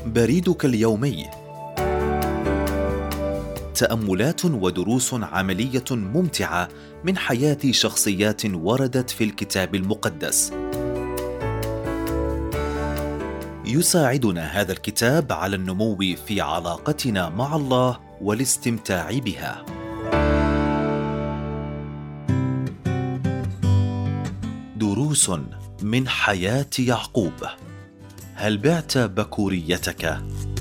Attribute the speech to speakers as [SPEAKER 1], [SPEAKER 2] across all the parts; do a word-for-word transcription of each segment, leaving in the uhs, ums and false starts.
[SPEAKER 1] بريدك اليومي. تأملات ودروس عملية ممتعة من حياة شخصيات وردت في الكتاب المقدس. يساعدنا هذا الكتاب على النمو في علاقتنا مع الله والاستمتاع بها. دروس من حياة يعقوب. هل بعت بكوريتك؟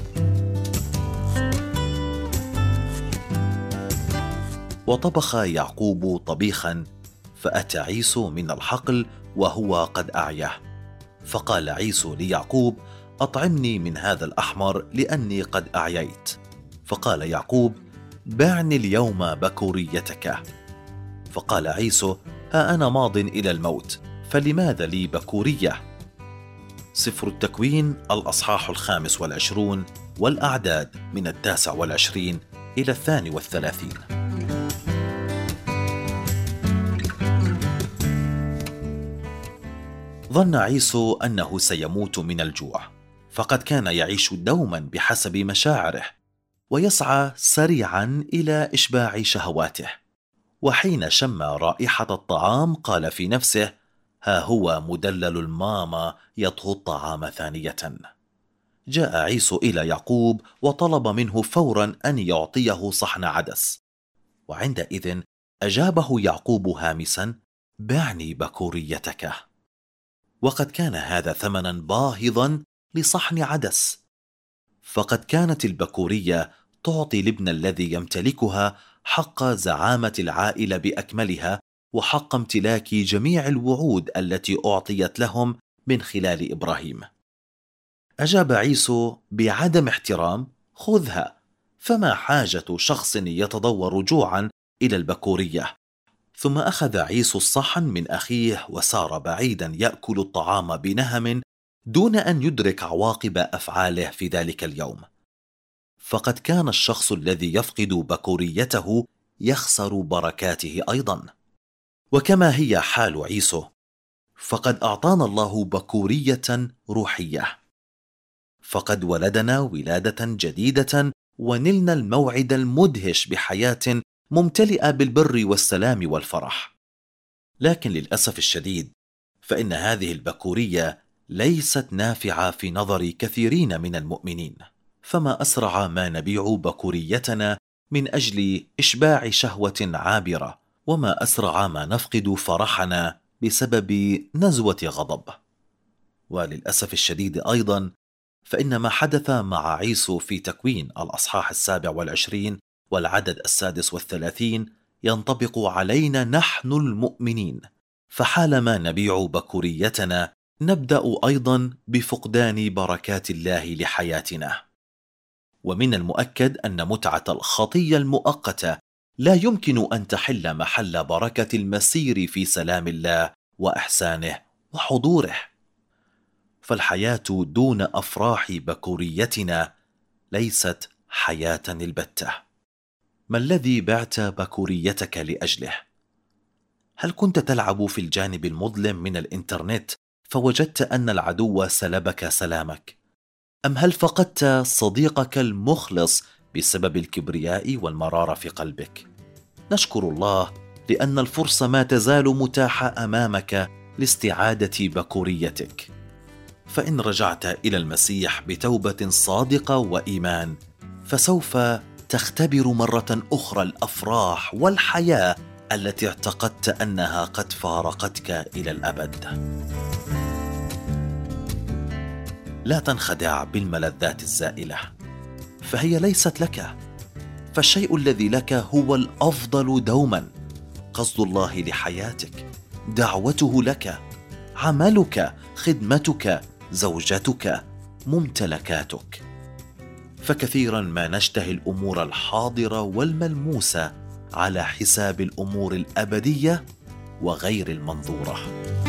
[SPEAKER 1] وطبخ يعقوب طبيخا، فأتى عيسو من الحقل وهو قد أعياه، فقال عيسو ليعقوب: أطعمني من هذا الأحمر لأني قد أعييت. فقال يعقوب: بعني اليوم بكوريتك. فقال عيسو: ها أنا ماض إلى الموت، فلماذا لي بكورية؟ سفر التكوين الأصحاح الخامس والعشرون والأعداد من التاسع والعشرين إلى الثاني والثلاثين. ظن عيسو أنه سيموت من الجوع، فقد كان يعيش دوما بحسب مشاعره ويسعى سريعا إلى إشباع شهواته. وحين شم رائحة الطعام قال في نفسه: ها هو مدلل الماما يطهو الطعام ثانية. جاء عيسو إلى يعقوب وطلب منه فورا أن يعطيه صحن عدس، وعندئذ أجابه يعقوب هامسا: بعني بكوريتك. وقد كان هذا ثمنا باهظا لصحن عدس، فقد كانت البكورية تعطي الابن الذي يمتلكها حق زعامة العائلة بأكملها، وحق امتلاك جميع الوعود التي أعطيت لهم من خلال إبراهيم. أجاب عيسو بعدم احترام: خذها، فما حاجة شخص يتضور جوعا إلى البكورية. ثم أخذ عيسو الصحن من أخيه وسار بعيدا يأكل الطعام بنهم دون أن يدرك عواقب أفعاله في ذلك اليوم. فقد كان الشخص الذي يفقد بكوريته يخسر بركاته أيضا. وكما هي حال عيسو، فقد أعطانا الله بكورية روحية، فقد ولدنا ولادة جديدة ونلنا الموعد المدهش بحياة ممتلئة بالبر والسلام والفرح. لكن للأسف الشديد فإن هذه البكورية ليست نافعة في نظر كثيرين من المؤمنين. فما أسرع ما نبيع بكوريتنا من أجل إشباع شهوة عابرة، وما أسرع ما نفقد فرحنا بسبب نزوة غضب. وللأسف الشديد أيضا فإن ما حدث مع عيسو في تكوين الأصحاح السابع والعشرين والعدد السادس والثلاثين ينطبق علينا نحن المؤمنين. فحالما نبيع بكوريتنا نبدأ أيضا بفقدان بركات الله لحياتنا. ومن المؤكد أن متعة الخطية المؤقتة لا يمكن أن تحل محل بركة المسير في سلام الله وإحسانه وحضوره. فالحياة دون أفراح بكوريتنا ليست حياة البتة. ما الذي بعت بكوريتك لأجله؟ هل كنت تلعب في الجانب المظلم من الإنترنت فوجدت أن العدو سلبك سلامك؟ أم هل فقدت صديقك المخلص بسبب الكبرياء والمرارة في قلبك؟ نشكر الله لأن الفرصة ما تزال متاحة أمامك لاستعادة بكوريتك. فإن رجعت إلى المسيح بتوبة صادقة وإيمان، فسوف تختبر مرة أخرى الأفراح والحياة التي اعتقدت أنها قد فارقتك إلى الأبد. لا تنخدع بالملذات الزائلة، فهي ليست لك، فالشيء الذي لك هو الأفضل دوما. قصد الله لحياتك، دعوته لك، عملك، خدمتك، زوجتك، ممتلكاتك. فكثيرا ما نشتهي الأمور الحاضرة والملموسة على حساب الأمور الأبدية وغير المنظورة.